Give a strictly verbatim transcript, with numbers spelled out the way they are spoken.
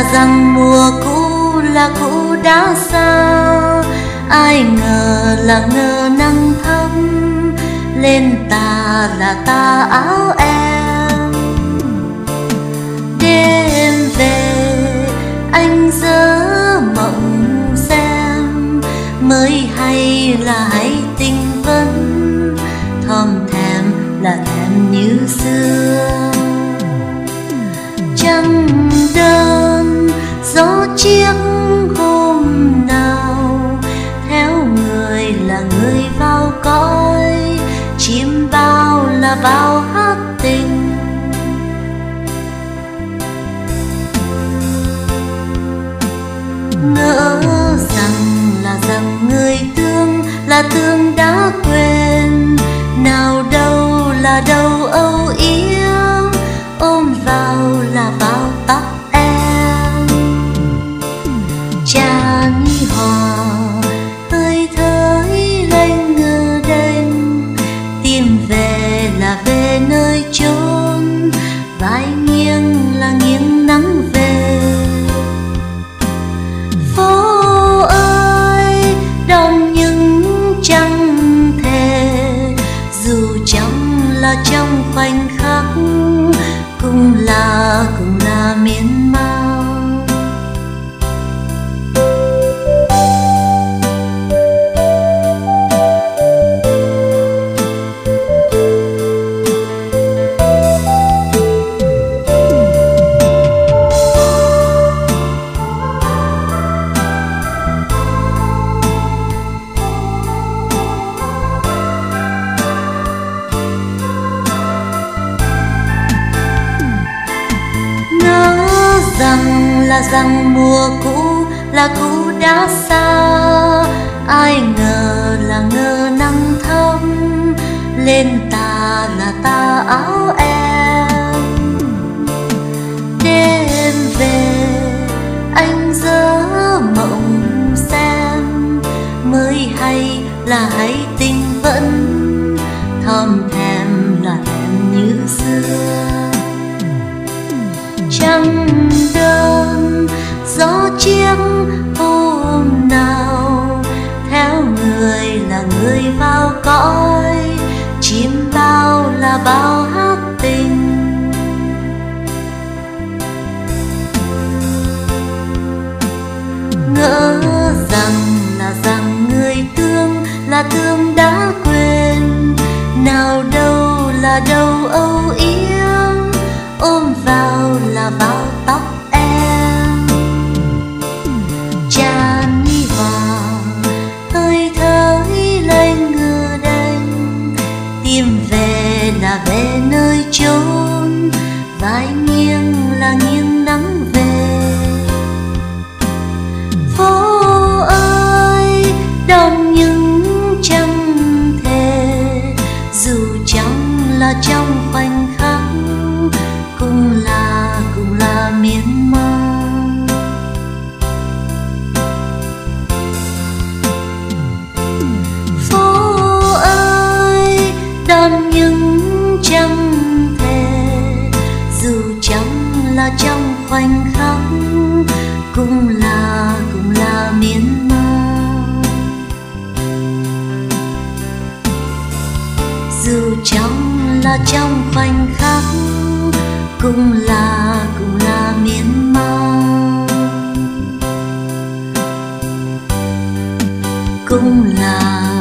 là rằng mùa cũ là cũ đã xa, ai ngờ là ngờ nắng thắm lên ta là ta áo em. Đêm về anh dỡ mộng xem, mới hay là hay tình vẫn thòm thèm là thèm như xưa. Trăng đơn gió chiếc hôm nào, theo người là người vào cõi, chim bao là bao hát tình. Ngỡ rằng là rằng người thương là thương đã quên, nào đâu là đâu âu yếm, ôm vào là vào tóc em. Tràn hòa hơi thới lênh ngơ đênh, tìm về là về nơi chốn, vai nghiêng là nghiêng nắng về. Phố ơi đông những trăng thề, dù trong là trong khoảnh khắc, cũng là cũng là miên man. Rằng là rằng mùa cũ là cũ đã xa, ai ngờ là ngờ nắng thắm lên ta là ta áo em. Đêm về anh dỡ mộng xem, mới hay là hay tình vẫn thòm thèm là thèm như xưa. Trăng đơn gió chiếc hôm nào, theo người là người vào cõi, chim bao là bao hát tình. Ngỡ rằng là rằng người thương là thương đã quên, nào đâu là đâu âu yếm, ôm vào là vào tóc em. Tràn hòa hơi thới lênh ngơ đênh, tìm về là về nơi chốn, vai nghiêng là nghiêng nắng về. Phố ơi đông những trăng thề, dù trong là trong khoảnh khắc, cũng là cũng là miên man. Phố ơi đón những trăng thề, dù trong là trong khoảnh khắc, cũng là cũng là miên man. Dù trong là trong khoảnh khắc, cũng là cũng là miên man, cũng là